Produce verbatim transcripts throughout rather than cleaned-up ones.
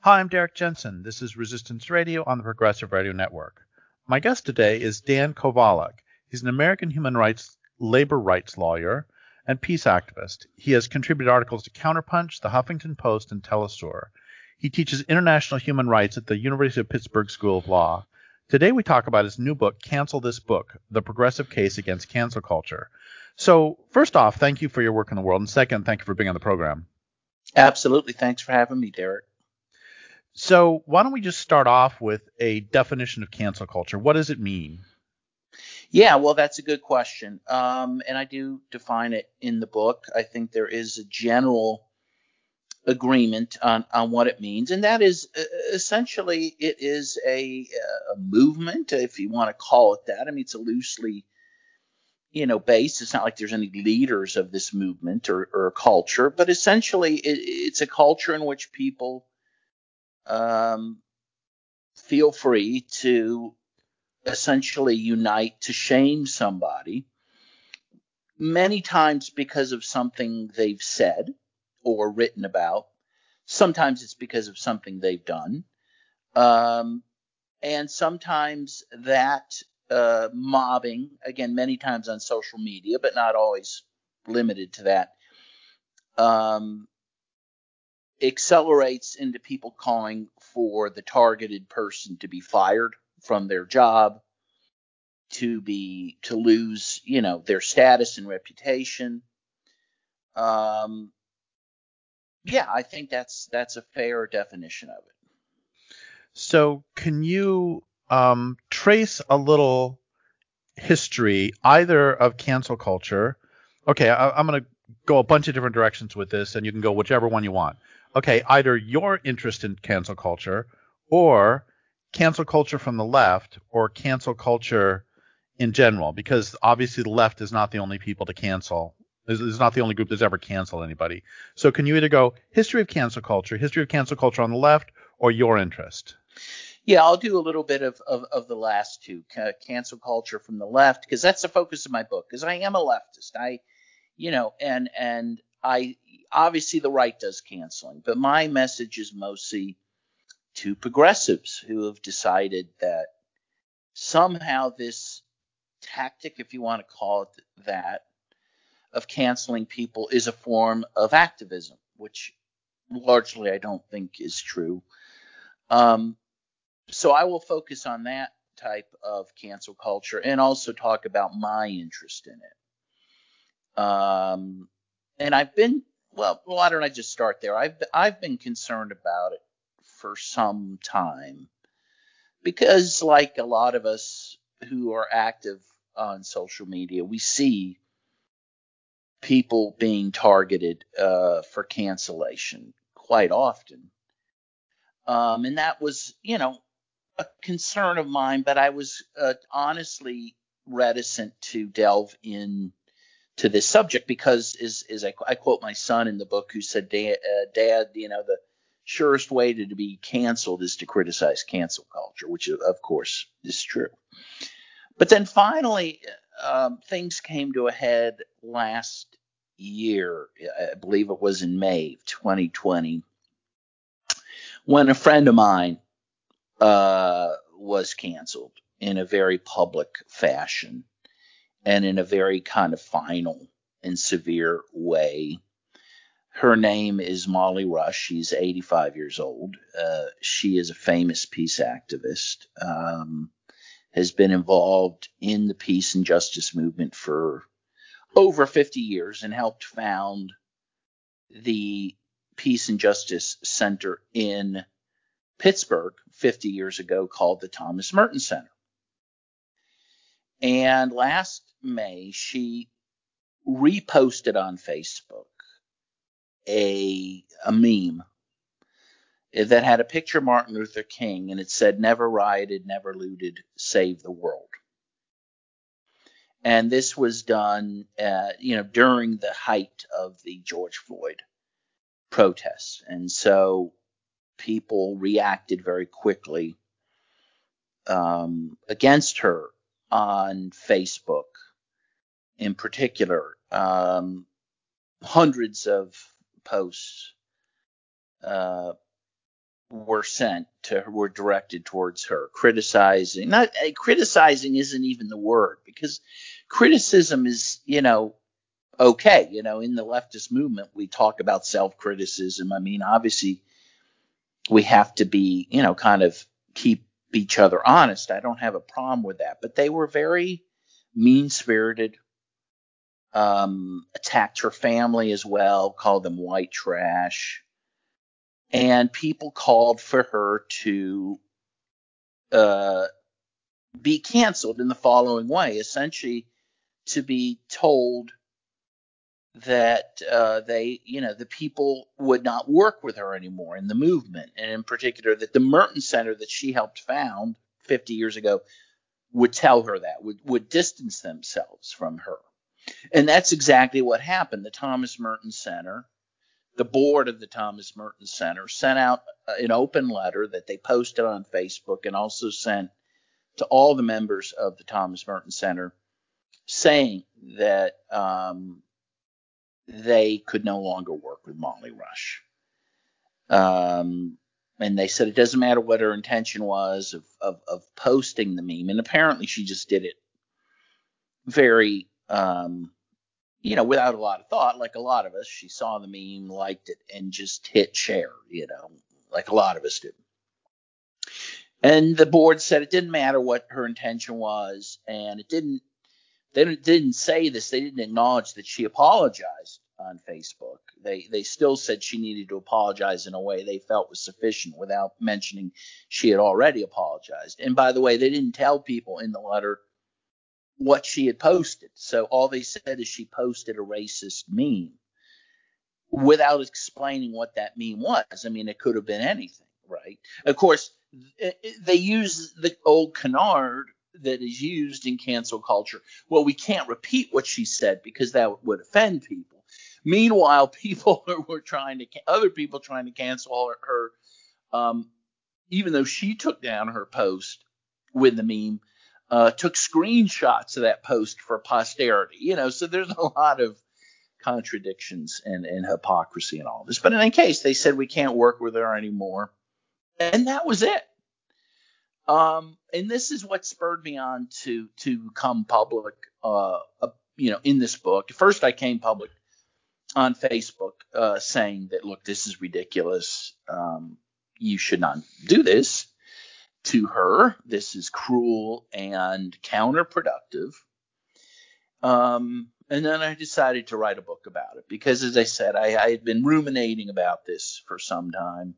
Hi, I'm Derek Jensen. This is Resistance Radio on the Progressive Radio Network. My guest today is Dan Kovalik. He's an American human rights, labor rights lawyer and peace activist. He has contributed articles to Counterpunch, The Huffington Post, and Telesur. He teaches international human rights at the University of Pittsburgh School of Law. Today we talk about his new book, Cancel This Book, The Progressive Case Against Cancel Culture. So first off, thank you for your work in the world. And second, thank you for being on the program. Absolutely. Thanks for having me, Derek. So why don't we just start off with a definition of cancel culture? What does it mean? Yeah, well, that's a good question. Um, and I do define it in the book. I think there is a general agreement on, on what it means. And that is uh, essentially it is a, a movement, if you want to call it that. I mean, it's a loosely, you know, based. It's not like there's any leaders of this movement or, or culture, but essentially it, it's a culture in which people um, feel free to essentially unite to shame somebody, many times because of something they've said or written about. Sometimes it's because of something they've done. Um, and sometimes that uh, mobbing, again, many times on social media, but not always limited to that, um, accelerates into people calling for the targeted person to be fired from their job, to be to lose, you know, their status and reputation. Um, yeah, I think that's that's a fair definition of it. So can you um, trace a little history either of cancel culture? Okay, I, I'm going to go a bunch of different directions with this, and you can go whichever one you want. Okay, either your interest in cancel culture or cancel culture from the left or cancel culture in general, because obviously the left is not the only people to cancel. It's not the only group that's ever canceled anybody. So can you either go history of cancel culture, history of cancel culture on the left, or your interest? Yeah, I'll do a little bit of, of, of the last two, uh, cancel culture from the left, because that's the focus of my book, because I am a leftist. I, you know, and and I obviously the right does canceling, but my message is mostly to progressives who have decided that somehow this tactic, if you want to call it that, of canceling people is a form of activism, which largely I don't think is true. Um, so I will focus on that type of cancel culture and also talk about my interest in it. Um, and I've been, well, why don't I just start there? I've I've been concerned about it for some time because, like a lot of us who are active on social media, we see people being targeted uh, for cancellation quite often. Um, and that was, you know, a concern of mine, but I was uh, honestly reticent to delve in to this subject because, as, as I, I quote my son in the book, who said, Dad, uh, Dad, you know, the surest way to, to be canceled is to criticize cancel culture, which of course is true. But then finally, um, things came to a head last year. I believe it was in May of twenty twenty, when a friend of mine uh, was canceled in a very public fashion and in a very kind of final and severe way. Her name is Molly Rush. She's eighty-five years old. Uh, she is a famous peace activist. Um, has been involved in the peace and justice movement for over fifty years and helped found the Peace and Justice Center in Pittsburgh fifty years ago called the Thomas Merton Center. And last May, she reposted on Facebook a, a meme that had a picture of Martin Luther King, and it said, "Never rioted, never looted, save the world." And this was done, uh, you know, during the height of the George Floyd protests. And so people reacted very quickly um, against her on Facebook in particular. Um, hundreds of posts uh, were sent to her, were directed towards her, criticizing. Not uh, criticizing isn't even the word, because criticism is, you know, okay. You know, in the leftist movement, we talk about self-criticism. I mean, obviously, we have to be, you know, kind of keep each other honest. I don't have a problem with that. But they were very mean-spirited, um, attacked her family as well, called them white trash. And people called for her to uh, be canceled in the following way, essentially to be told that uh, they, you know, the people would not work with her anymore in the movement, and in particular that the Merton Center that she helped found fifty years ago would tell her that, would, would distance themselves from her. And that's exactly what happened. The Thomas Merton Center, the board of the Thomas Merton Center, sent out an open letter that they posted on Facebook and also sent to all the members of the Thomas Merton Center saying that um, they could no longer work with Molly Rush. Um, and they said it doesn't matter what her intention was of, of, of posting the meme. And apparently she just did it very, um, you know, without a lot of thought, like a lot of us. She saw the meme, liked it, and just hit share, you know, like a lot of us do. And the board said it didn't matter what her intention was, and it didn't, they didn't say this, they didn't acknowledge that she apologized on Facebook. They they still said she needed to apologize in a way they felt was sufficient without mentioning she had already apologized. And by the way, they didn't tell people in the letter what she had posted. So all they said is she posted a racist meme without explaining what that meme was. I mean, it could have been anything, right? Of course, they use the old canard that is used in cancel culture. Well, we can't repeat what she said because that would offend people. Meanwhile, people were trying to, other people trying to cancel her, um, even though she took down her post with the meme, uh, took screenshots of that post for posterity. You know, so there's a lot of contradictions and, and hypocrisy in all this. But in any case, they said we can't work with her anymore. And that was it. Um, and this is what spurred me on to to come public, uh, uh, you know, in this book. First, I came public on Facebook uh, saying that, look, this is ridiculous. Um, you should not do this to her. This is cruel and counterproductive. Um, and then I decided to write a book about it because, as I said, I, I had been ruminating about this for some time.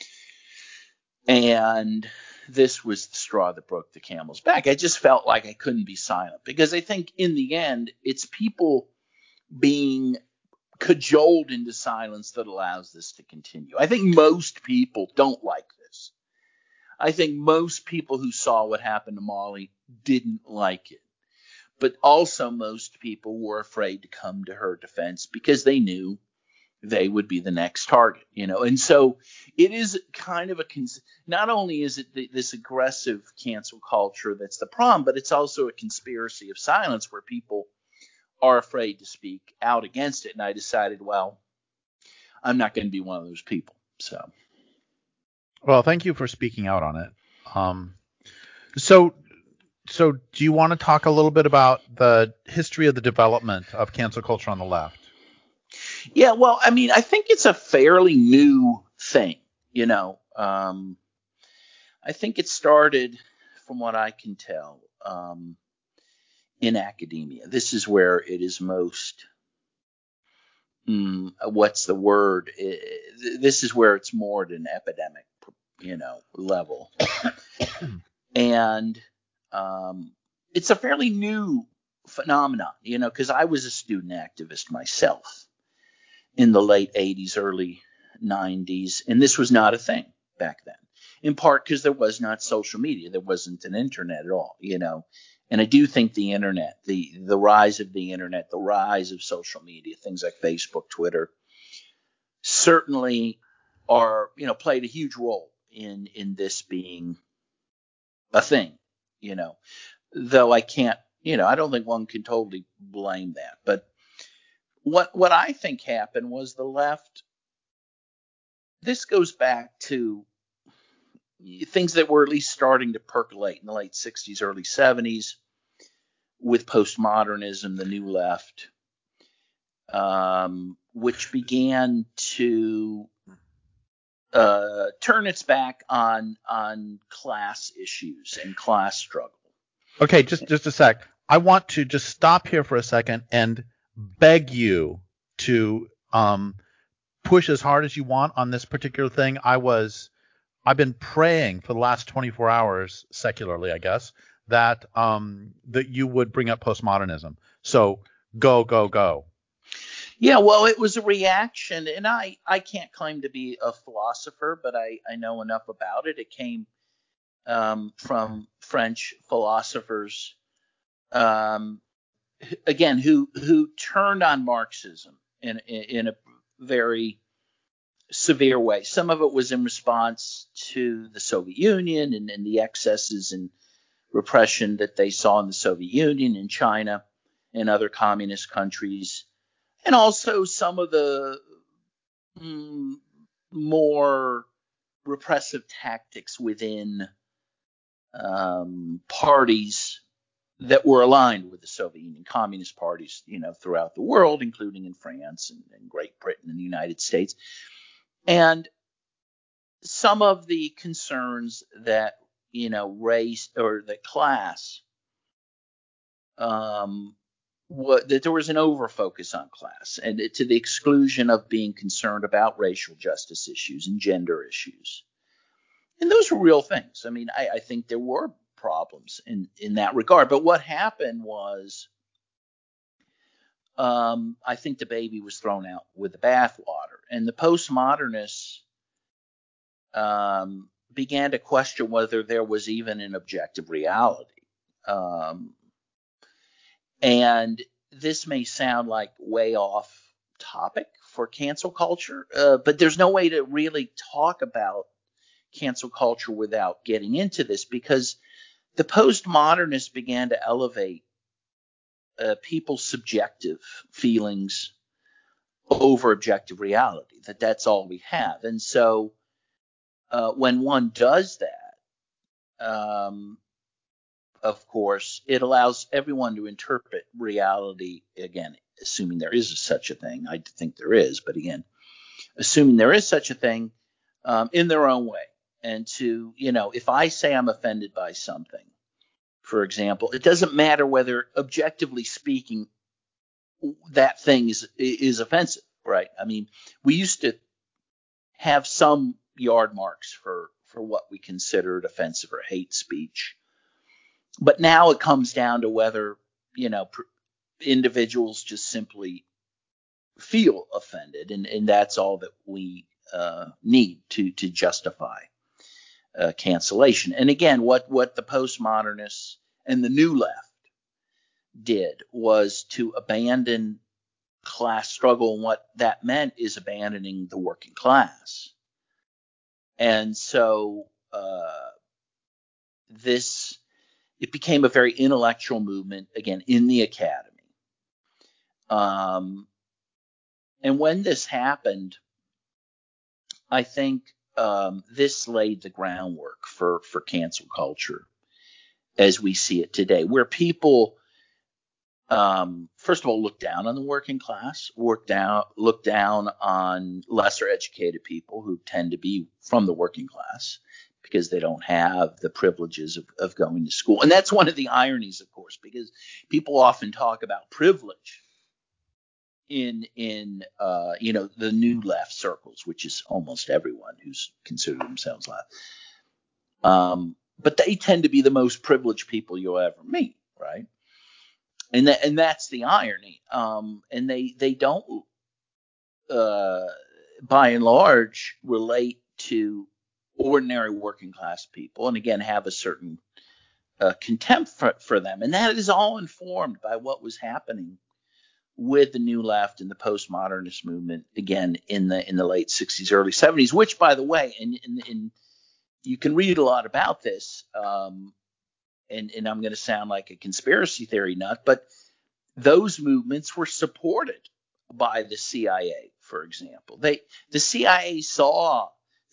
And this was the straw that broke the camel's back. I just felt like I couldn't be silent because I think in the end, it's people being cajoled into silence that allows this to continue. I think most people don't like this. I think most people who saw what happened to Molly didn't like it. But also most people were afraid to come to her defense because they knew they would be the next target, you know. And so it is kind of a, cons- not only is it the, this aggressive cancel culture that's the problem, but it's also a conspiracy of silence where people are afraid to speak out against it. And I decided, well, I'm not going to be one of those people. So. Well, thank you for speaking out on it. Um, so, so do you want to talk a little bit about the history of the development of cancel culture on the left? Yeah, well, I mean, I think it's a fairly new thing, you know. Um, I think it started, from what I can tell, um, in academia. This is where it is most, mm, what's the word? It, this is where it's more at an epidemic, you know, level. And um, it's a fairly new phenomenon, you know, because I was a student activist myself in the late eighties, early nineties, and this was not a thing back then, in part because there was not social media. There wasn't an internet at all, you know. And I do think the internet, the the rise of the internet, the rise of social media, things like Facebook, Twitter, certainly are, you know, played a huge role in in this being a thing, you know. Though I can't, you know, I don't think one can totally blame that. But what what I think happened was the left, this goes back to things that were at least starting to percolate in the late sixties, early seventies with postmodernism, the New Left, um, which began to uh, turn its back on on class issues and class struggle. Okay, just just a sec. I want to just stop here for a second and beg you to um, push as hard as you want on this particular thing. I was, I've been praying for the last twenty-four hours, secularly, I guess, that um, that you would bring up postmodernism. So go, go, go. Yeah, well, it was a reaction, and I, I can't claim to be a philosopher, but I, I know enough about it. It came um, from French philosophers, um, again, who who turned on Marxism in, in in a very severe way. Some of it was in response to the Soviet Union and, and the excesses and repression that they saw in the Soviet Union, in China, and other communist countries. And also some of the mm, more repressive tactics within um, parties that were aligned with the Soviet Union, communist parties, you know, throughout the world, including in France and, and Great Britain and the United States. And some of the concerns that, you know, race or that class, um, What, that there was an overfocus on class, and it, to the exclusion of being concerned about racial justice issues and gender issues. And those were real things. I mean, I, I think there were problems in, in that regard. But what happened was, um, I think the baby was thrown out with the bathwater. And the postmodernists um, began to question whether there was even an objective reality. Um, and this may sound like way off topic for cancel culture, uh, but there's no way to really talk about cancel culture without getting into this, because the postmodernists began to elevate uh, people's subjective feelings over objective reality, that that's all we have. And so uh, when one does that, um, of course, it allows everyone to interpret reality, again, assuming there is such a thing. I think there is, but again, assuming there is such a thing, um, in their own way. And to, you know, if I say I'm offended by something, for example, it doesn't matter whether, objectively speaking, that thing is is offensive, right? I mean, we used to have some yard marks for for what we considered offensive or hate speech. But now it comes down to whether, you know, pr- individuals just simply feel offended, and, and that's all that we uh, need to to justify uh, cancellation. And again, what what the postmodernists and the New Left did was to abandon class struggle, and what that meant is abandoning the working class. And so uh, this it became a very intellectual movement, again, in the academy. Um, and when this happened, I think um, this laid the groundwork for, for cancel culture as we see it today, where people, um, first of all, look down on the working class, work down, look down on lesser educated people who tend to be from the working class, because they don't have the privileges of, of going to school. And that's one of the ironies, of course, because people often talk about privilege in, in uh, you know, the new left circles, which is almost everyone who's considered themselves left. Um, but they tend to be the most privileged people you'll ever meet, right? And that, and that's the irony. Um, and they, they don't, uh, by and large, relate to ordinary working class people, and again have a certain uh, contempt for, for them, and that is all informed by what was happening with the New Left and the postmodernist movement, again in the in the late sixties, early seventies. Which, by the way, and, and, and you can read a lot about this, um, and, and I'm going to sound like a conspiracy theory nut, but those movements were supported by the C I A, for example. They the C I A saw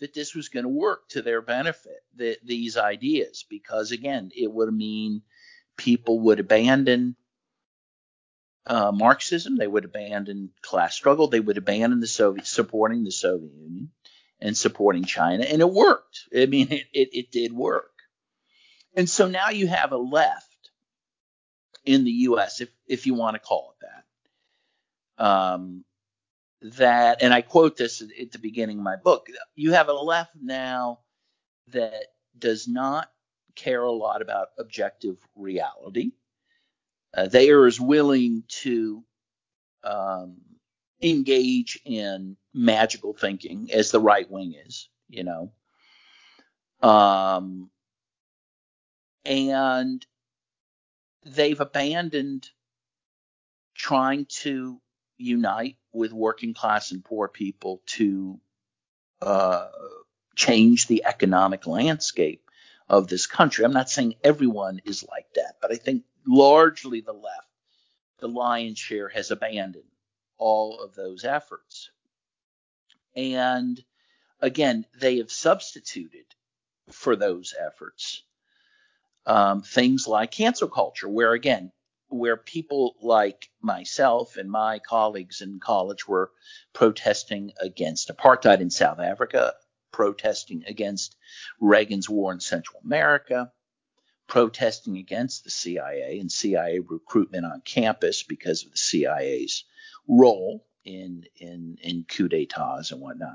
that this was going to work to their benefit, the, these ideas, because again, it would mean people would abandon uh, Marxism, they would abandon class struggle, they would abandon the Soviet, supporting the Soviet Union and supporting China, and it worked. I mean, it, it, it did work. And so now you have a left in the U S, if if you want to call it that. Um, that, and I quote this at, at the beginning of my book, you have a left now that does not care a lot about objective reality. Uh, they are as willing to um, engage in magical thinking as the right wing is, you know. Um, and they've abandoned trying to unite with working class and poor people to uh, change the economic landscape of this country. I'm not saying everyone is like that, but I think largely the left, the lion's share, has abandoned all of those efforts. And again, they have substituted for those efforts um, things like cancel culture, where again, where people like myself and my colleagues in college were protesting against apartheid in South Africa, protesting against Reagan's war in Central America, protesting against the C I A and C I A recruitment on campus because of the C I A's role in in, in coup d'etats and whatnot.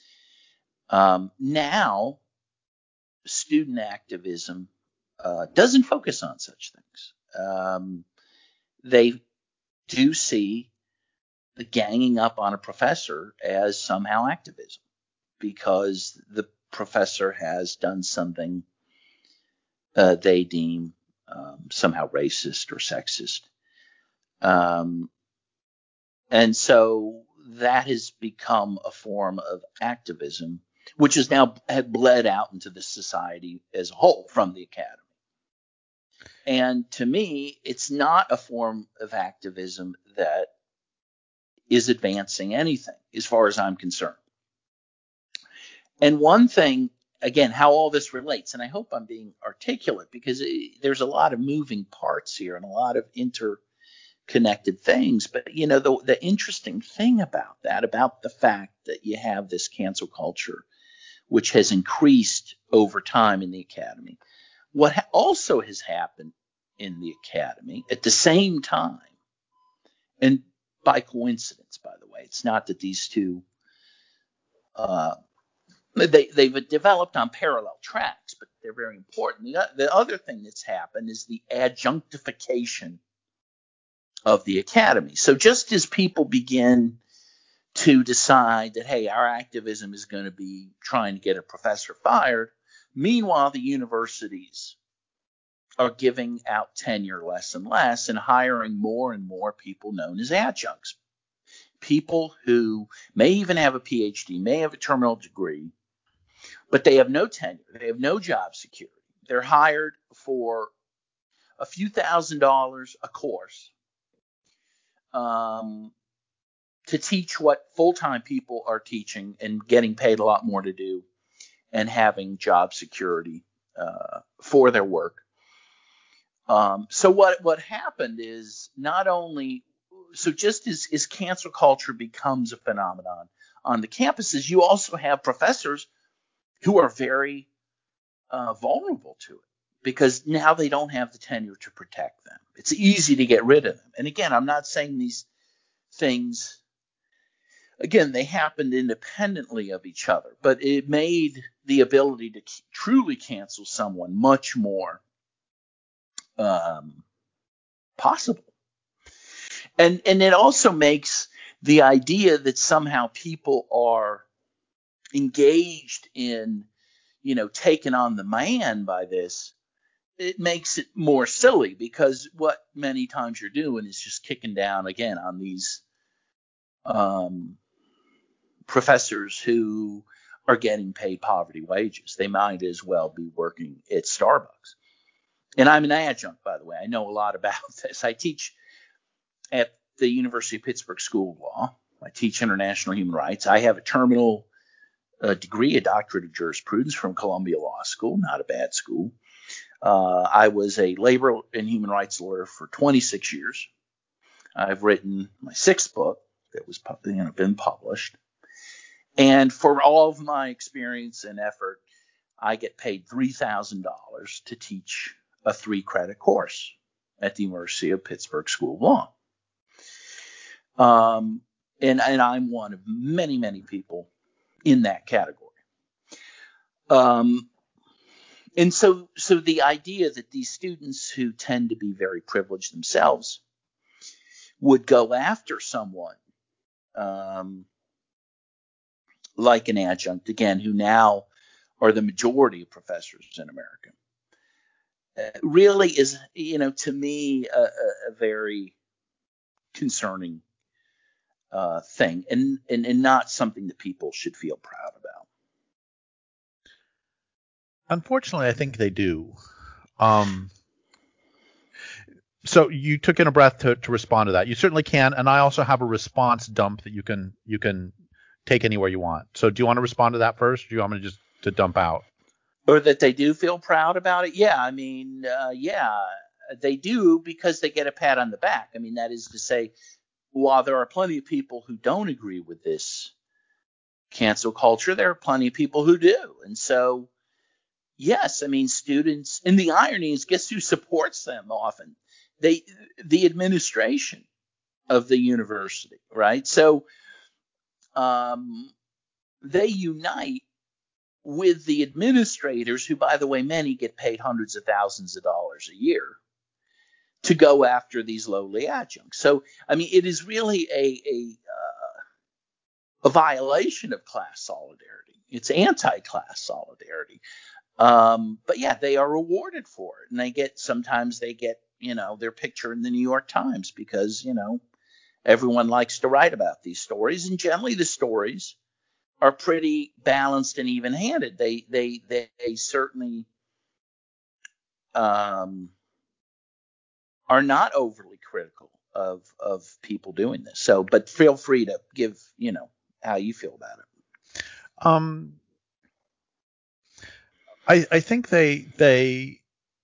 Um, now, student activism uh, doesn't focus on such things. Um, they do see the ganging up on a professor as somehow activism because the professor has done something uh, they deem um, somehow racist or sexist. Um, and so that has become a form of activism, which has now had bled out into the society as a whole from the academy. And to me, it's not a form of activism that is advancing anything as far as I'm concerned. And one thing, again, how all this relates, and I hope I'm being articulate because it, there's a lot of moving parts here and a lot of interconnected things. But, you know, the, the interesting thing about that, about the fact that you have this cancel culture, which has increased over time in the academy, what ha- also has happened in the academy at the same time, and by coincidence, by the way, it's not that these two, uh, they, they've developed on parallel tracks, but they're very important. The, the other thing that's happened is the adjunctification of the academy. So just as people begin to decide that, hey, our activism is going to be trying to get a professor fired, meanwhile, the universities are giving out tenure less and less and hiring more and more people known as adjuncts. People who may even have a P H D, may have a terminal degree, but they have no tenure. They have no job security. They're hired for a few thousand dollars a course um, to teach what full-time people are teaching and getting paid a lot more to do and having job security uh, for their work. Um, so what, what happened is not only, so just as, as cancel culture becomes a phenomenon on the campuses, you also have professors who are very uh, vulnerable to it because now they don't have the tenure to protect them. It's easy to get rid of them. And again, I'm not saying these things, again, they happened independently of each other, but it made the ability to truly cancel someone much more um, possible. And and it also makes the idea that somehow people are engaged in, you know, taking on the man by this, it makes it more silly because what many times you're doing is just kicking down again on these um, professors who are getting paid poverty wages. They might as well be working at Starbucks. And I'm an adjunct, by the way. I know a lot about this. I teach at the University of Pittsburgh School of Law. I teach international human rights. I have a terminal a degree, a doctorate of jurisprudence from Columbia Law School, not a bad school. Uh, I was a labor and human rights lawyer for twenty-six years. I've written my sixth book that was you know, been published. And for all of my experience and effort, I get paid three thousand dollars to teach a three-credit course at the University of Pittsburgh School of Law. Um, and, and I'm one of many, many people in that category. Um, and so, so the idea that these students who tend to be very privileged themselves would go after someone um, like an adjunct, again, who now are the majority of professors in America, uh, really is, you know, to me, a, a, a very concerning uh, thing, and, and and not something that people should feel proud about. Unfortunately, I think they do. Um, so you took in a breath to, to respond to that. You certainly can, and I also have a response dump that you can you can take anywhere you want. So do you want to respond to that first, or do you want me to just to dump out? Or that they do feel proud about it? Yeah, I mean, uh, yeah, they do, because they get a pat on the back. I mean, that is to say, while there are plenty of people who don't agree with this cancel culture, there are plenty of people who do. And so, yes, I mean, students, and the irony is, guess who supports them often? They, the administration of the university, right? So um, they unite with the administrators, who, by the way, many get paid hundreds of thousands of dollars a year, to go after these lowly adjuncts. So, I mean, it is really a a, uh, a violation of class solidarity. It's anti-class solidarity. Um, but yeah, they are rewarded for it, and they get sometimes they get you know their picture in the New York Times, because you know everyone likes to write about these stories, and generally the stories are pretty balanced and even-handed. They they they, they certainly um, are not overly critical of of people doing this. So, but feel free to give you know how you feel about it. Um, I I think they they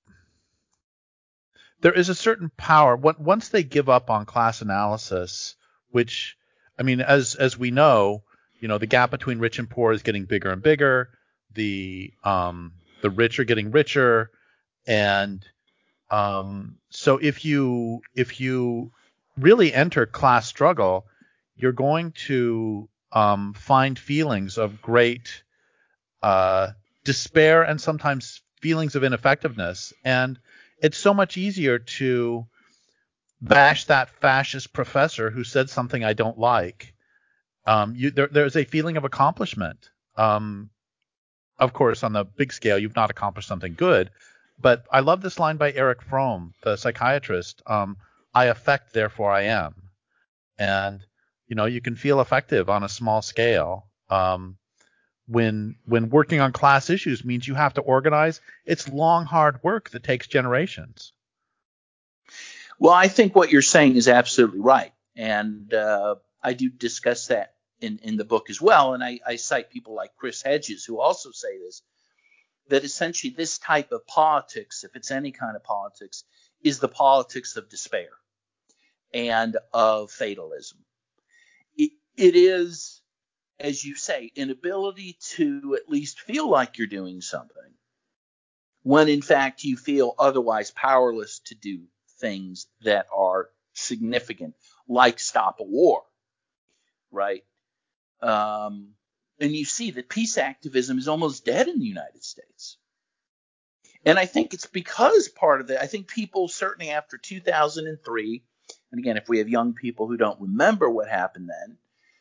there is a certain power once they give up on class analysis, which I mean, as as we know, you know, the gap between rich and poor is getting bigger and bigger. The um the rich are getting richer, and um so if you if you really enter class struggle, you're going to um find feelings of great uh despair and sometimes feelings of ineffectiveness. And it's so much easier to bash that fascist professor who said something I don't like. Um, you, there, there's a feeling of accomplishment. Um, of course, on the big scale, you've not accomplished something good. But I love this line by Erich Fromm, the psychiatrist. Um, I affect, therefore I am. And, you know, you can feel effective on a small scale. Um, when when working on class issues means you have to organize, it's long, hard work that takes generations. Well, I think what you're saying is absolutely right. And uh, I do discuss that in, in the book as well. And I, I cite people like Chris Hedges, who also say this, that essentially this type of politics, if it's any kind of politics, is the politics of despair and of fatalism. It, it is, as you say, an ability to at least feel like you're doing something, when in fact you feel otherwise powerless to do things that are significant, like stop a war, right? Um, and you see that peace activism is almost dead in the United States. And I think it's because part of it, I think people certainly after two thousand three, and again, if we have young people who don't remember what happened then,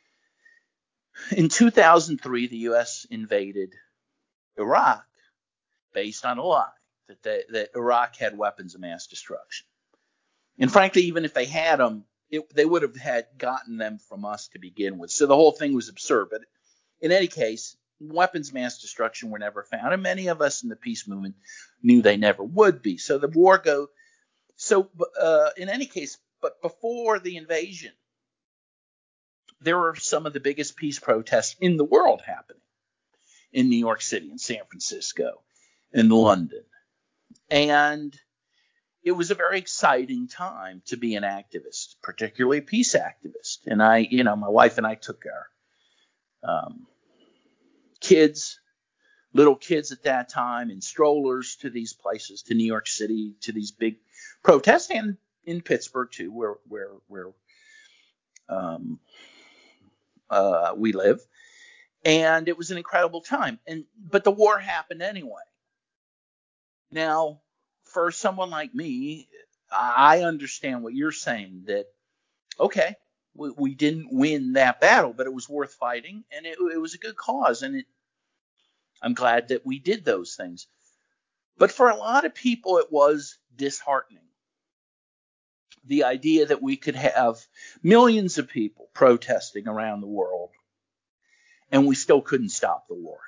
in two thousand three, the U S invaded Iraq based on a lie that, they, that Iraq had weapons of mass destruction. And frankly, even if they had them, it, they would have had gotten them from us to begin with. So the whole thing was absurd. But in any case, weapons of mass destruction were never found. And many of us in the peace movement knew they never would be. So the war go. So uh, in any case, but before the invasion, there were some of the biggest peace protests in the world happening. in New York City, in San Francisco, in London. And it was a very exciting time to be an activist, particularly a peace activist. And I, you know, my wife and I took our um, kids, little kids at that time, in strollers to these places, to New York City, to these big protests, and in Pittsburgh too, where where where um, uh, we live. And it was an incredible time. And but the war happened anyway. Now, for someone like me, I understand what you're saying, that, okay, we, we didn't win that battle, but it was worth fighting, and it, it was a good cause, and it, I'm glad that we did those things. But for a lot of people, it was disheartening. The idea that we could have millions of people protesting around the world, and we still couldn't stop the war.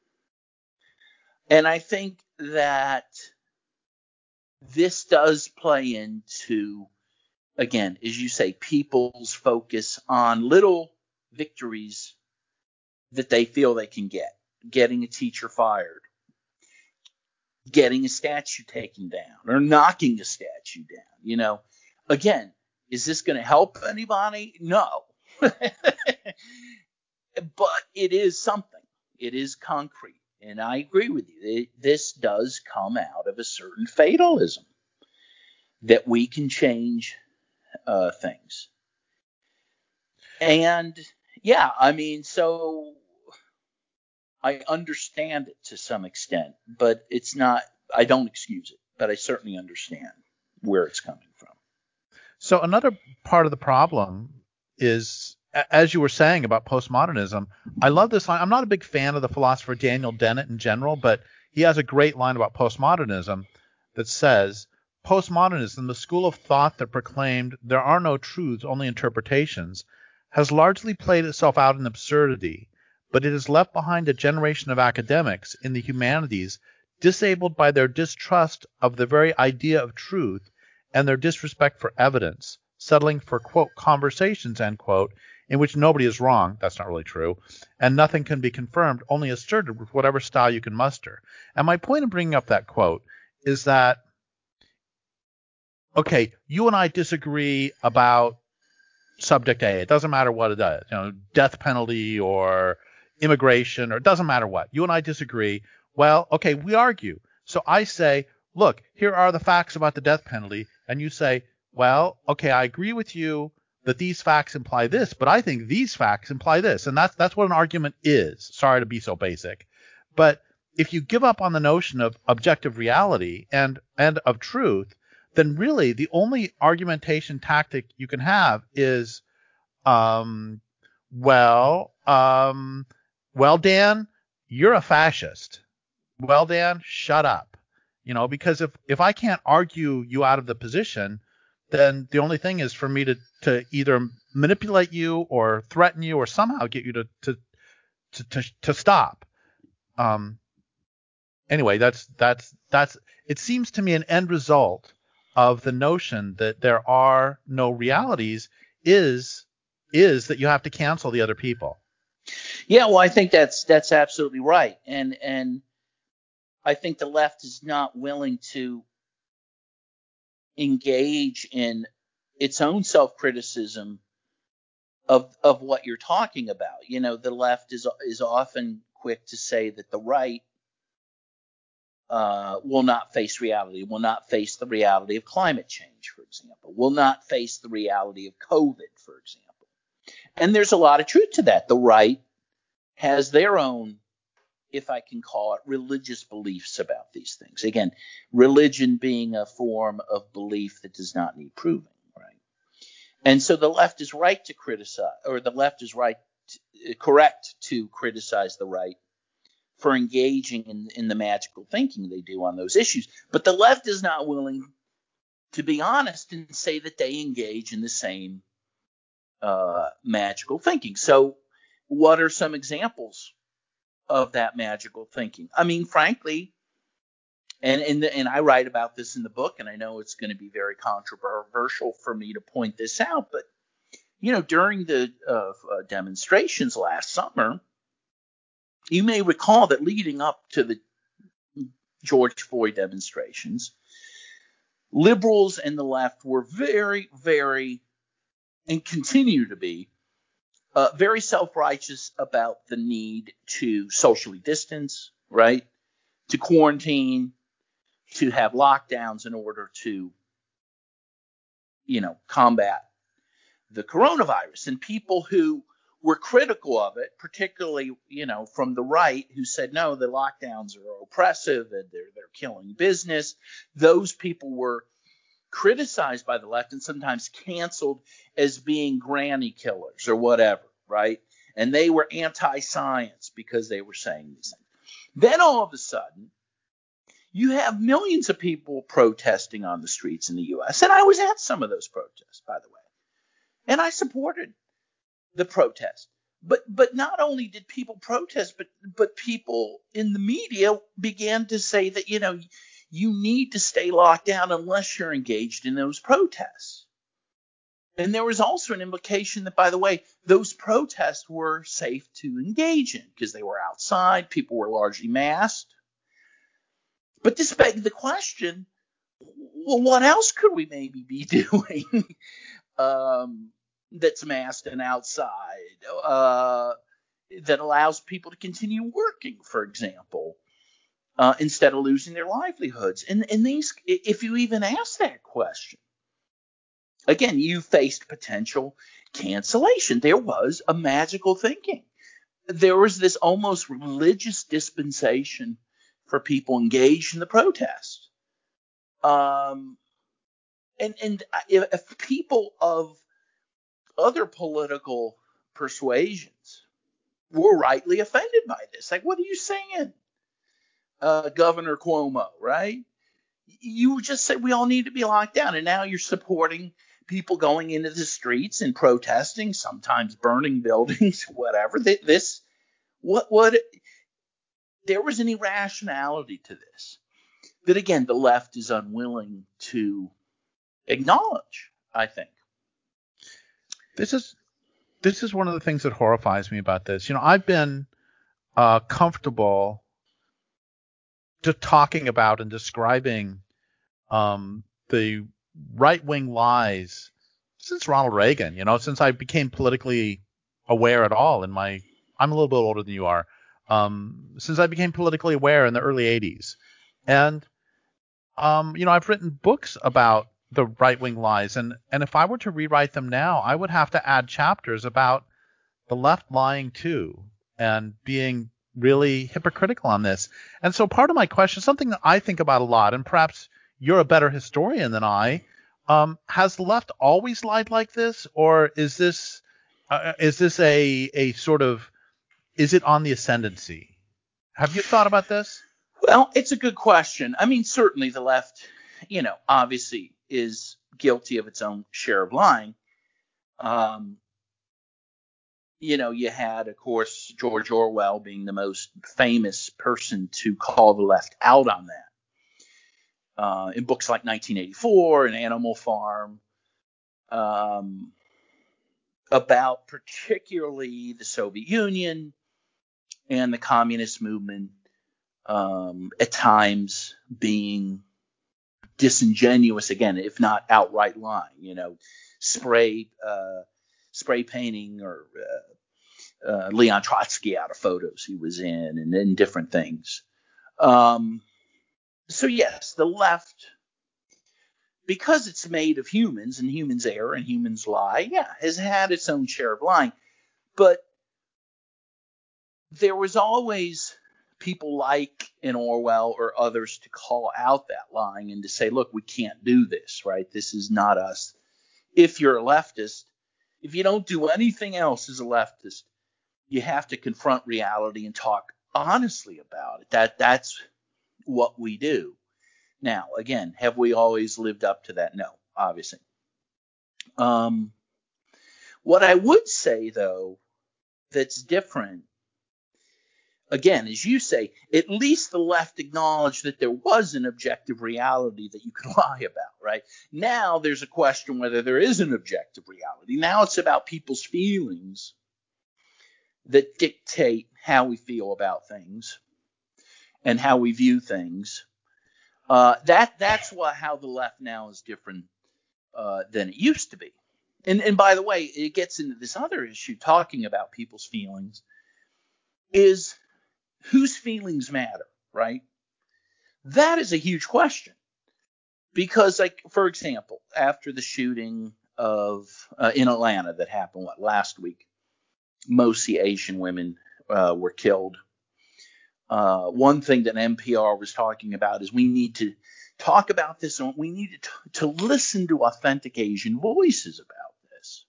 And I think that this does play into, again, as you say, people's focus on little victories that they feel they can get. Getting a teacher fired, getting a statue taken down, or knocking a statue down. You know, again, is this going to help anybody? No. But it is something. It is concrete. And I agree with you. It, this does come out of a certain fatalism that we can change uh, things. And yeah, I mean, so I understand it to some extent, but it's not, I don't excuse it, but I certainly understand where it's coming from. So another part of the problem is, as you were saying about postmodernism, I love this line. I'm not a big fan of the philosopher Daniel Dennett in general, but he has a great line about postmodernism that says, postmodernism, the school of thought that proclaimed there are no truths, only interpretations, has largely played itself out in absurdity, but it has left behind a generation of academics in the humanities disabled by their distrust of the very idea of truth and their disrespect for evidence, settling for, quote, conversations, end quote, in which nobody is wrong, that's not really true, and nothing can be confirmed, only asserted with whatever style you can muster. And my point in bringing up that quote is that, okay, you and I disagree about subject A. It doesn't matter what it is, you know, death penalty or immigration, or it doesn't matter what. You and I disagree. Well, okay, we argue. So I say, look, here are the facts about the death penalty, and you say, well, okay, I agree with you that these facts imply this, but I think these facts imply this. And that's that's what an argument is. Sorry to be so basic. But if you give up on the notion of objective reality and and of truth, then really the only argumentation tactic you can have is, um, well, um, well, Dan, you're a fascist. Well, Dan, shut up. You know, because if, if I can't argue you out of the position, then the only thing is for me to, to either manipulate you or threaten you or somehow get you to to to, to, to stop. Um, anyway, that's that's that's. It seems to me an end result of the notion that there are no realities is is that you have to cancel the other people. Yeah, well, I think that's that's absolutely right, and and I think the left is not willing to engage in its own self-criticism of of what you're talking about. You know, the left is is often quick to say that the right uh, will not face reality, will not face the reality of climate change, for example, will not face the reality of COVID, for example. And there's a lot of truth to that. The right has their own, if I can call it, religious beliefs about these things. Again, religion being a form of belief that does not need proving, right? And so the left is right to criticize, or the left is right, to, correct to criticize the right for engaging in, in the magical thinking they do on those issues. But the left is not willing to be honest and say that they engage in the same uh, magical thinking. So what are some examples of that magical thinking? I mean, frankly, and and, the, and I write about this in the book, and I know it's going to be very controversial for me to point this out, but, you know, during the uh, uh, demonstrations last summer, You may recall that leading up to the George Floyd demonstrations, liberals and the left were very, very, and continue to be, uh, very self-righteous about the need to socially distance, right? To quarantine, to have lockdowns in order to, you know, combat the coronavirus. And people who were critical of it, particularly, you know, from the right, who said, no, the lockdowns are oppressive and they're, they're killing business. Those people were criticized by the left and sometimes canceled as being granny killers or whatever, right? And they were anti-science because they were saying these things. Then all of a sudden, you have millions of people protesting on the streets in the U S. And I was at some of those protests, by the way. And I supported the protest. But but not only did people protest, but but people in the media began to say that, you know, you need to stay locked down unless you're engaged in those protests. And there was also an implication that, by the way, those protests were safe to engage in because they were outside, people were largely masked. But this begged the question, well, what else could we maybe be doing um, that's masked and outside uh, that allows people to continue working, for example, uh, instead of losing their livelihoods? And, and these, if you even ask that question, again, you faced potential cancellation. There was a magical thinking. There was this almost religious dispensation for people engaged in the protest. Um, and and if, if people of other political persuasions were rightly offended by this, like, what are you saying, uh, Governor Cuomo, right? You just said we all need to be locked down, and now you're supporting people going into the streets and protesting, sometimes burning buildings, whatever. This, what, what? There was an irrationality to this that, again, the left is unwilling to acknowledge, I think. This is this is one of the things that horrifies me about this. You know, I've been uh, comfortable just talking about and describing um, the right-wing lies since Ronald Reagan, you know, since I became politically aware at all in my – I'm a little bit older than you are. Um, since I became politically aware in the early eighties. And, um, you know, I've written books about the right-wing lies. And, and if I were to rewrite them now, I would have to add chapters about the left lying too and being really hypocritical on this. And so part of my question, something that I think about a lot, and perhaps you're a better historian than I, um, has the left always lied like this? Or is this uh, is this a a sort of Is it on the ascendancy? Have you thought about this? Well, it's a good question. I mean, certainly the left, you know, obviously is guilty of its own share of lying. Um, you know, you had, of course, George Orwell being the most famous person to call the left out on that. Uh, in books like nineteen eighty-four and Animal Farm, um, about particularly the Soviet Union and the communist movement, um, at times being disingenuous, again, if not outright lying, you know, spray, uh, spray painting or uh, uh, Leon Trotsky out of photos he was in, and then different things. Um, so yes, the left, because it's made of humans and humans err and humans lie, yeah, has had its own share of lying. But there was always people like in Orwell or others to call out that lying and to say, look, we can't do this, right? This is not us. If you're a leftist, if you don't do anything else as a leftist, you have to confront reality and talk honestly about it. That that's what we do. Now, again, have we always lived up to that? No, obviously. Um, what I would say, though, that's different, again, as you say, at least the left acknowledged that there was an objective reality that you could lie about, right? Now there's a question whether there is an objective reality. Now it's about people's feelings that dictate how we feel about things and how we view things. Uh, that that's what how the left now is different uh, than it used to be. And and by the way, it gets into this other issue talking about people's feelings is whose feelings matter, right? That is a huge question because, like, for example, after the shooting of uh, in Atlanta that happened what last week, mostly Asian women uh, were killed. Uh, one thing that N P R was talking about is we need to talk about this and we need to, to listen to authentic Asian voices about this.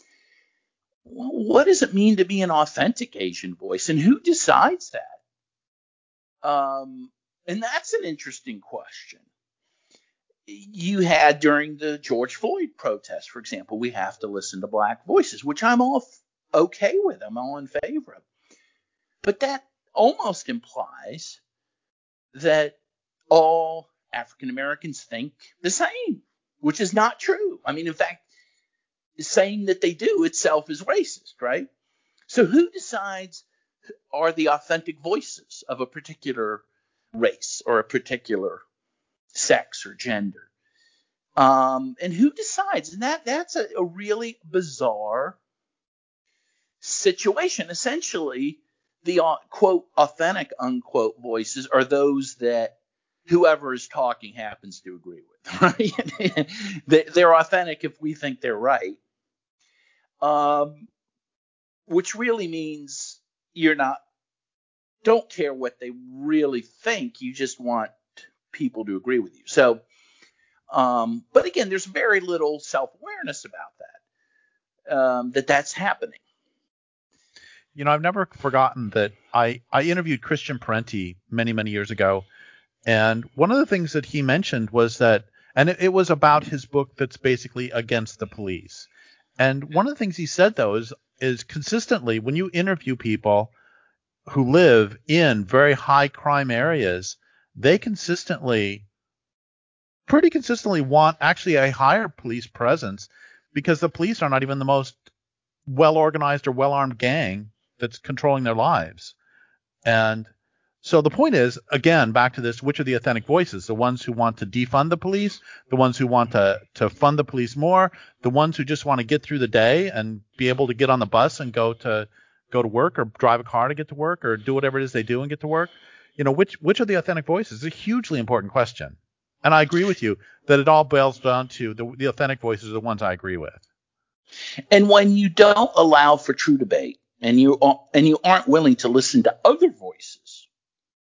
Well, what does it mean to be an authentic Asian voice, and who decides that? Um, and that's an interesting question. You had during the George Floyd protests, for example, we have to listen to black voices, which I'm all okay with. I'm all in favor of. But that almost implies that all African Americans think the same, which is not true. I mean, in fact, saying that they do itself is racist, right? So who decides are the authentic voices of a particular race or a particular sex or gender? Um, and who decides? And that that's a, a really bizarre situation. Essentially, the uh, quote authentic unquote voices are those that whoever is talking happens to agree with, right? they, they're authentic if we think they're right, um, which really means you're not don't care what they really think. You just want people to agree with you. So, um, but again, there's very little self-awareness about that, um, that that's happening. You know, I've never forgotten that I, I interviewed Christian Parenti many, many years ago. And one of the things that he mentioned was that, and it, it was about his book that's basically against the police. And one of the things he said, though, is, is consistently when you interview people who live in very high crime areas, they consistently, pretty consistently want actually a higher police presence because the police are not even the most well-organized or well-armed gang that's controlling their lives. And so the point is, again, back to this, which are the authentic voices? The ones who want to defund the police, the ones who want to, to fund the police more, the ones who just want to get through the day and be able to get on the bus and go to go to work or drive a car to get to work or do whatever it is they do and get to work. You know, which which are the authentic voices? It's a hugely important question. And I agree with you that it all boils down to the, the authentic voices are the ones I agree with. And when you don't allow for true debate and you and you aren't willing to listen to other voices,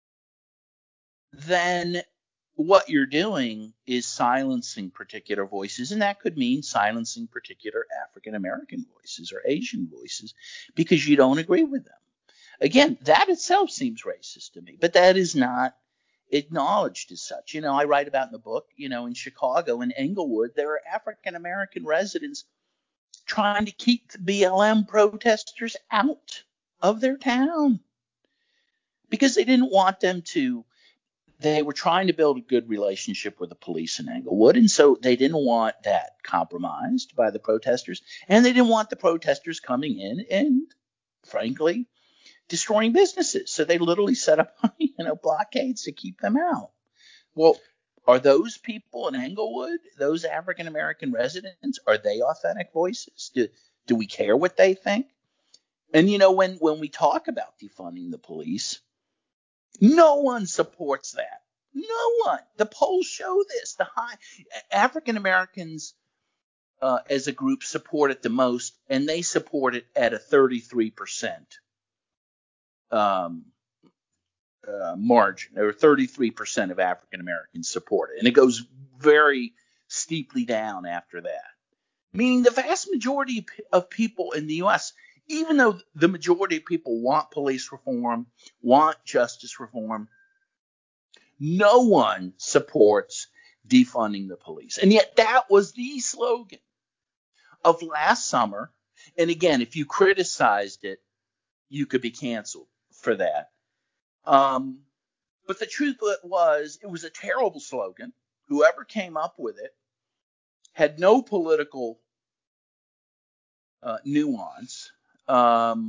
then what you're doing is silencing particular voices, and that could mean silencing particular African American voices or Asian voices because you don't agree with them. Again, that itself seems racist to me, but that is not acknowledged as such. You know, I write about in the book, you know, in Chicago, in Englewood, there are African American residents trying to keep the B L M protesters out of their town because they didn't want them to. They were trying to build a good relationship with the police in Englewood, and so they didn't want that compromised by the protesters, and they didn't want the protesters coming in and, frankly, destroying businesses. So they literally set up, you know, blockades to keep them out. Well, are those people in Englewood, those African American residents, are they authentic voices? Do do we care what they think? And you know, when when we talk about defunding the police, no one supports that. No one. The polls show this. The high African Americans uh, as a group support it the most, and they support it at a thirty-three percent um, uh, margin, or thirty-three percent of African Americans support it, and it goes very steeply down after that. Meaning the vast majority of people in the U S, even though the majority of people want police reform, want justice reform, no one supports defunding the police. And yet that was the slogan of last summer. And again, if you criticized it, you could be canceled for that. Um, but the truth was, it was a terrible slogan. Whoever came up with it had no political uh, nuance. Um,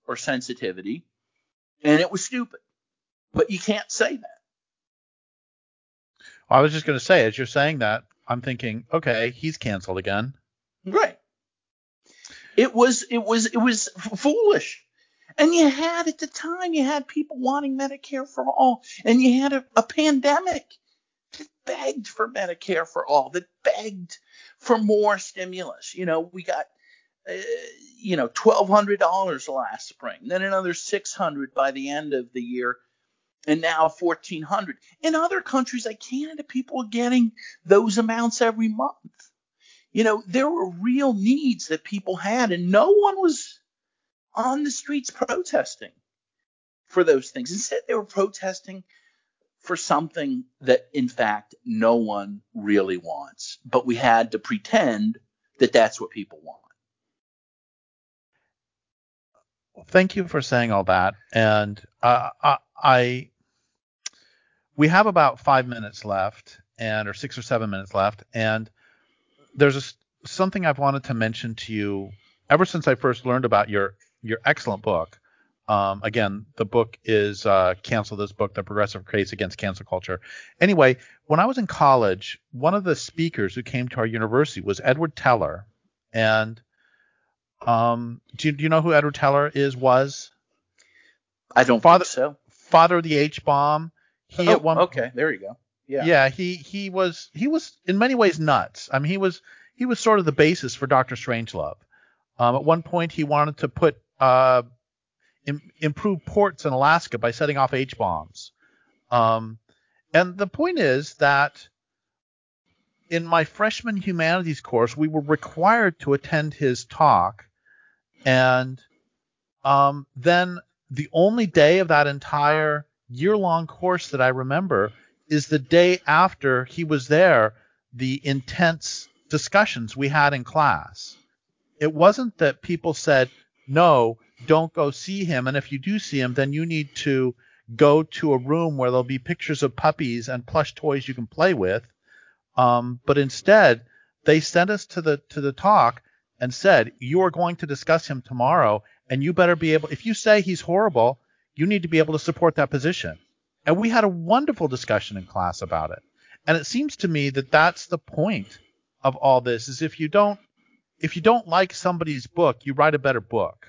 or sensitivity, and it was stupid. But you can't say that. I was just going to say, as you're saying that, I'm thinking, okay, he's canceled again. Right. It was it was it was foolish. And you had at the time, you had people wanting Medicare for all, and you had a, a pandemic that begged for Medicare for all, that begged for more stimulus. You know, we got uh, you know twelve hundred dollars last spring, then another six hundred dollars by the end of the year, and now fourteen hundred dollars. In other countries like Canada, people are getting those amounts every month. You know, there were real needs that people had, and no one was on the streets protesting for those things. Instead, they were protesting for something that, in fact, no one really wants. But we had to pretend that that's what people want. Well, thank you for saying all that. And uh, I, I, we have about five minutes left, and or six or seven minutes left, and there's a, something I've wanted to mention to you ever since I first learned about your your excellent book. Um, again, the book is uh, Cancel This Book, The Progressive Craze Against Cancel Culture. Anyway, when I was in college, one of the speakers who came to our university was Edward Teller. And um, do, you, do you know who Edward Teller is, was? I don't father, think so. Father of the H-bomb. He oh, at one, okay. There you go. Yeah. Yeah, he, he was he was in many ways nuts. I mean, he was he was sort of the basis for Doctor Strangelove. Um, at one point, he wanted to put uh, im- improve ports in Alaska by setting off H-bombs. Um, and the point is that in my freshman humanities course, we were required to attend his talk, and um, then the only day of that entire year-long course that I remember is the day after he was there, the intense discussions we had in class. It wasn't that people said, no, don't go see him, and if you do see him, then you need to go to a room where there'll be pictures of puppies and plush toys you can play with. Um, but instead, they sent us to the to the talk and said, you are going to discuss him tomorrow, and you better be able, if you say he's horrible, you need to be able to support that position. And we had a wonderful discussion in class about it. And it seems to me that that's the point of all this, is if you don't if you don't like somebody's book, you write a better book.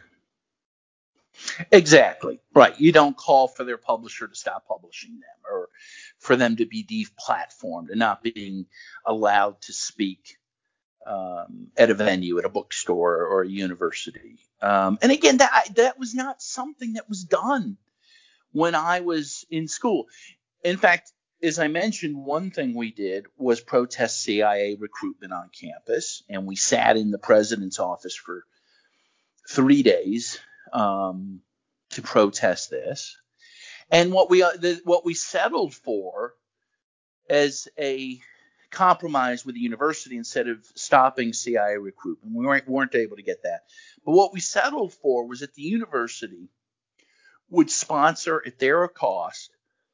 Exactly. Right. You don't call for their publisher to stop publishing them, or for them to be deplatformed and not being allowed to speak um, at a venue, at a bookstore or a university. Um, and again, that that was not something that was done when I was in school. In fact, as I mentioned, one thing we did was protest C I A recruitment on campus, and we sat in the president's office for three days um, to protest this. And what we uh, the, what we settled for as a compromise with the university, instead of stopping C I A recruitment, we weren't, weren't able to get that. But what we settled for was that the university would sponsor at their cost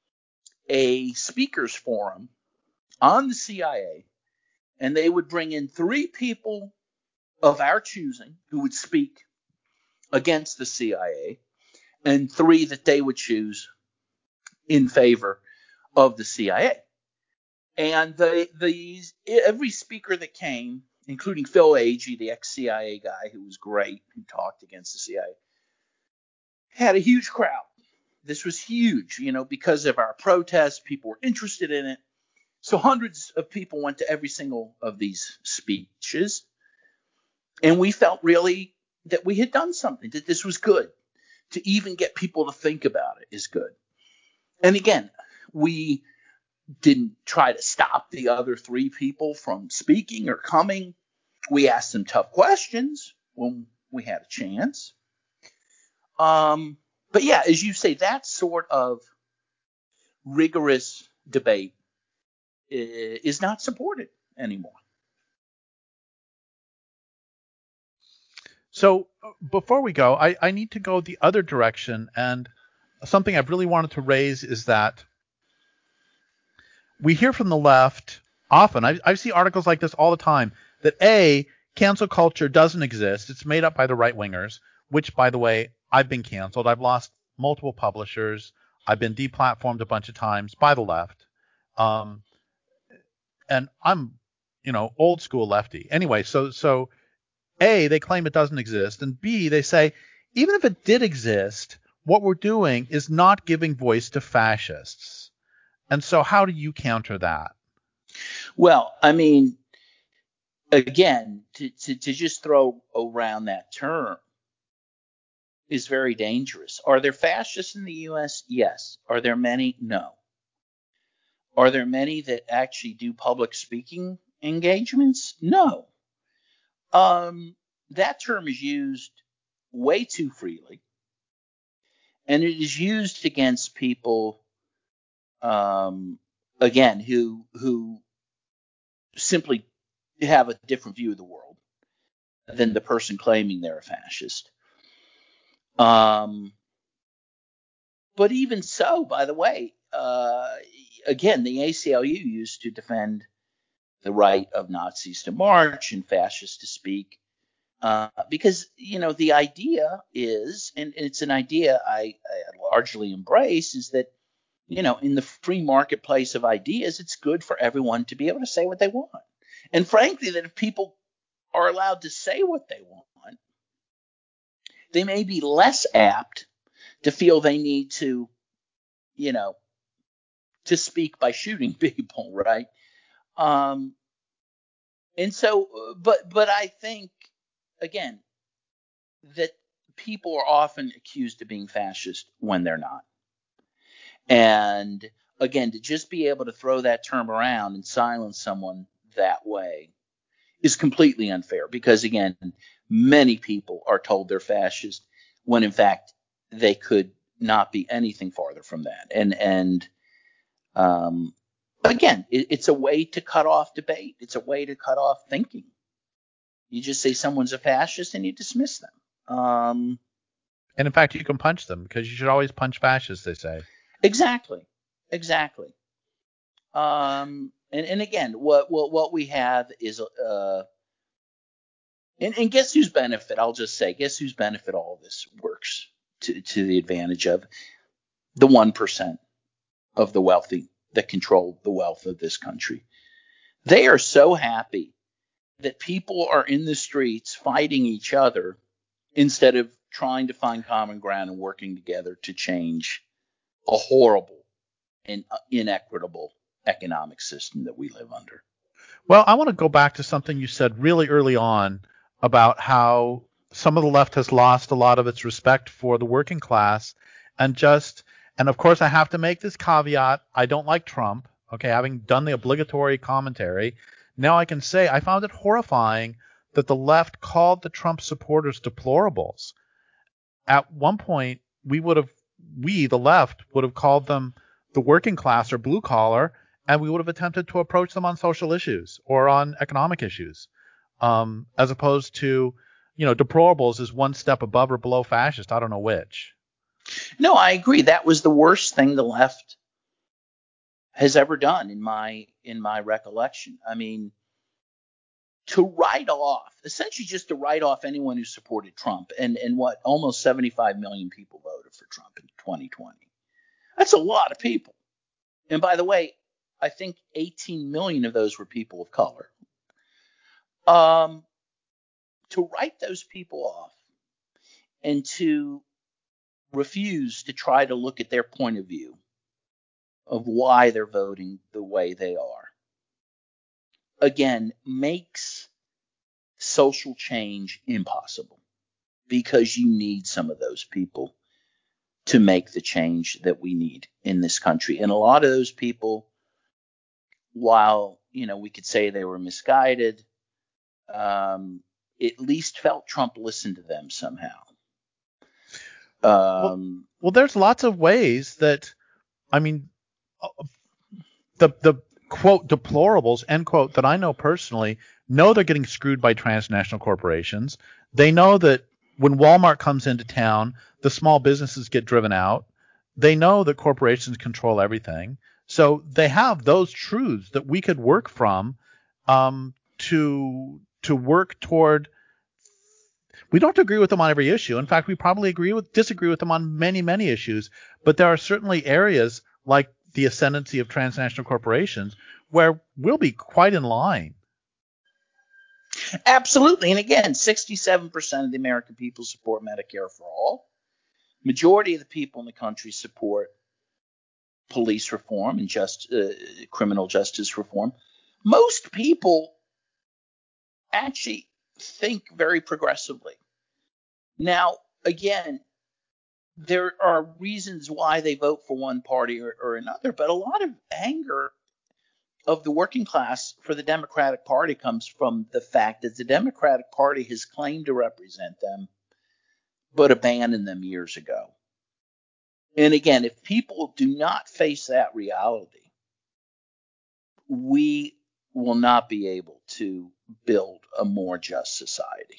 a speakers forum on the C I A, and they would bring in three people of our choosing who would speak against the C I A, and three that they would choose in favor of the C I A. And the, the every speaker that came, including Phil Agee, the ex-C I A guy who was great, who talked against the C I A, had a huge crowd. This was huge, you know, because of our protests. People were interested in it. So hundreds of people went to every single of these speeches. And we felt really that we had done something, that this was good. To even get people to think about it is good. And again, we didn't try to stop the other three people from speaking or coming. We asked them tough questions when we had a chance. Um, but yeah, as you say, that sort of rigorous debate is not supported anymore. So before we go, I, I need to go the other direction. And something I've really wanted to raise is that we hear from the left often, I, I see articles like this all the time, that A, cancel culture doesn't exist. It's made up by the right-wingers, which, by the way, I've been canceled. I've lost multiple publishers. I've been deplatformed a bunch of times by the left. Um, and I'm, you know, old school lefty. Anyway, so so A, they claim it doesn't exist, and B, they say even if it did exist, what we're doing is not giving voice to fascists. And so how do you counter that? Well, I mean, again, to, to, to just throw around that term is very dangerous. Are there fascists in the U S? Yes. Are there many? No. Are there many that actually do public speaking engagements? No. Um, that term is used way too freely, and it is used against people, um, again, who who simply have a different view of the world than the person claiming they're a fascist. Um, but even so, by the way, uh, again, the A C L U used to defend the right of Nazis to march and fascists to speak, uh, because, you know, the idea is, and it's an idea I, I largely embrace, is that, you know, in the free marketplace of ideas, it's good for everyone to be able to say what they want. And frankly, that if people are allowed to say what they want, they may be less apt to feel they need to, you know, to speak by shooting people, right? Um, and so, but, but I think, again, that people are often accused of being fascist when they're not. And again, to just be able to throw that term around and silence someone that way is completely unfair, because, again, many people are told they're fascist when in fact they could not be anything farther from that. And, and, um, again, it, it's a way to cut off debate. It's a way to cut off thinking. You just say someone's a fascist and you dismiss them. Um, And in fact, you can punch them, because you should always punch fascists, they say. Exactly. Exactly. Um, and, and again, what, what, what we have is, uh, and, and guess whose benefit, I'll just say, guess whose benefit all of this works to, to the advantage of? The one percent of the wealthy that control the wealth of this country. They are so happy that people are in the streets fighting each other instead of trying to find common ground and working together to change a horrible and inequitable economic system that we live under. Well, I want to go back to something you said really early on about how some of the left has lost a lot of its respect for the working class, and just, and of course I have to make this caveat, I don't like Trump. Okay, having done the obligatory commentary, now I can say I found it horrifying that the left called the Trump supporters deplorables. At one point, we would have, we, the left, would have called them the working class or blue collar, and we would have attempted to approach them on social issues or on economic issues, um, as opposed to, you know, deplorables is one step above or below fascist. I don't know which. No, I agree. That was the worst thing the left has ever done in my in my recollection. I mean, to write off, essentially just to write off anyone who supported Trump, and, and what, almost seventy-five million people voted for Trump in twenty twenty. That's a lot of people. And by the way, I think eighteen million of those were people of color. Um, to write those people off and to refuse to try to look at their point of view of why they're voting the way they are, again, makes social change impossible, because you need some of those people to make the change that we need in this country. And a lot of those people, while, you know, we could say they were misguided, um, at least felt Trump listened to them somehow. Um, well, well, there's lots of ways that, I mean, the the quote deplorables end quote that I know personally know they're getting screwed by transnational corporations. They know that when Walmart comes into town, the small businesses get driven out. They know that corporations control everything. So they have those truths that we could work from, um, to to work toward. We don't agree with them on every issue. In fact, we probably agree with disagree with them on many, many issues. But there are certainly areas like the ascendancy of transnational corporations where we'll be quite in line. Absolutely. And again, sixty-seven percent of the American people support Medicare for all. Majority of the people in the country support police reform and just uh, criminal justice reform. Most people actually think very progressively. Now, again, there are reasons why they vote for one party or, or another, but a lot of anger of the working class for the Democratic Party comes from the fact that the Democratic Party has claimed to represent them, but abandoned them years ago. And again, if people do not face that reality, we will not be able to build a more just society.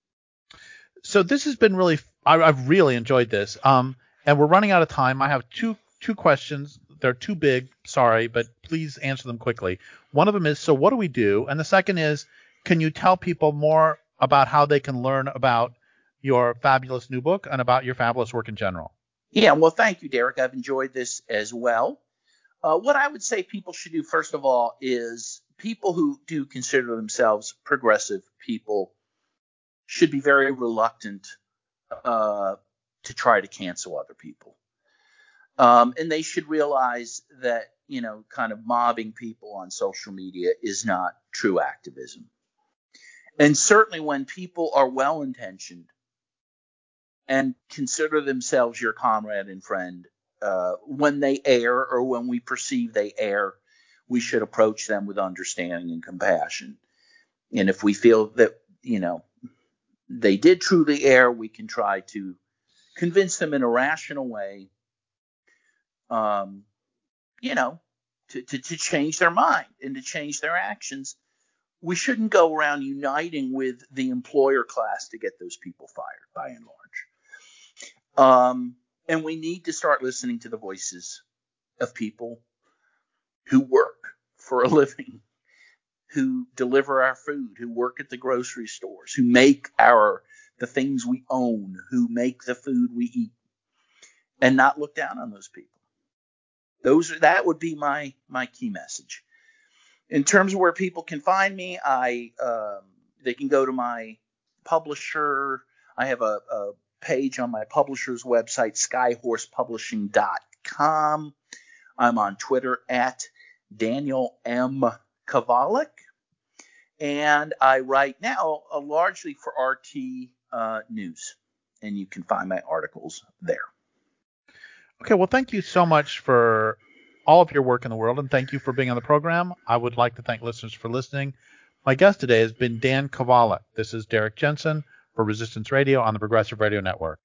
So this has been really, I, I've really enjoyed this. Um, and we're running out of time. I have two two questions. They're too big, sorry, but please answer them quickly. One of them is, so what do we do? And the second is, can you tell people more about how they can learn about your fabulous new book and about your fabulous work in general? Yeah, well, thank you, Derek. I've enjoyed this as well. Uh, what I would say people should do, first of all, is people who do consider themselves progressive people should be very reluctant uh, to try to cancel other people. Um, and they should realize that, you know, kind of mobbing people on social media is not true activism. And certainly when people are well-intentioned and consider themselves your comrade and friend, uh, when they err or when we perceive they err, we should approach them with understanding and compassion. And if we feel that, you know, they did truly err, we can try to convince them in a rational way, um, you know, to, to, to change their mind and to change their actions. We shouldn't go around uniting with the employer class to get those people fired, by and large. Um, and we need to start listening to the voices of people who work for a living, who deliver our food, who work at the grocery stores, who make our the things we own, who make the food we eat, and not look down on those people. Those are, that would be my my key message. In terms of where people can find me, I um, they can go to my publisher. I have a, a page on my publisher's website, skyhorse publishing dot com. I'm on Twitter at Daniel M. Kovalik. And I write now uh, largely for R T uh, News. And you can find my articles there. Okay, well, thank you so much for all of your work in the world, and thank you for being on the program. I would like to thank listeners for listening. My guest today has been Dan Kovalik. This is Derek Jensen for Resistance Radio on the Progressive Radio Network.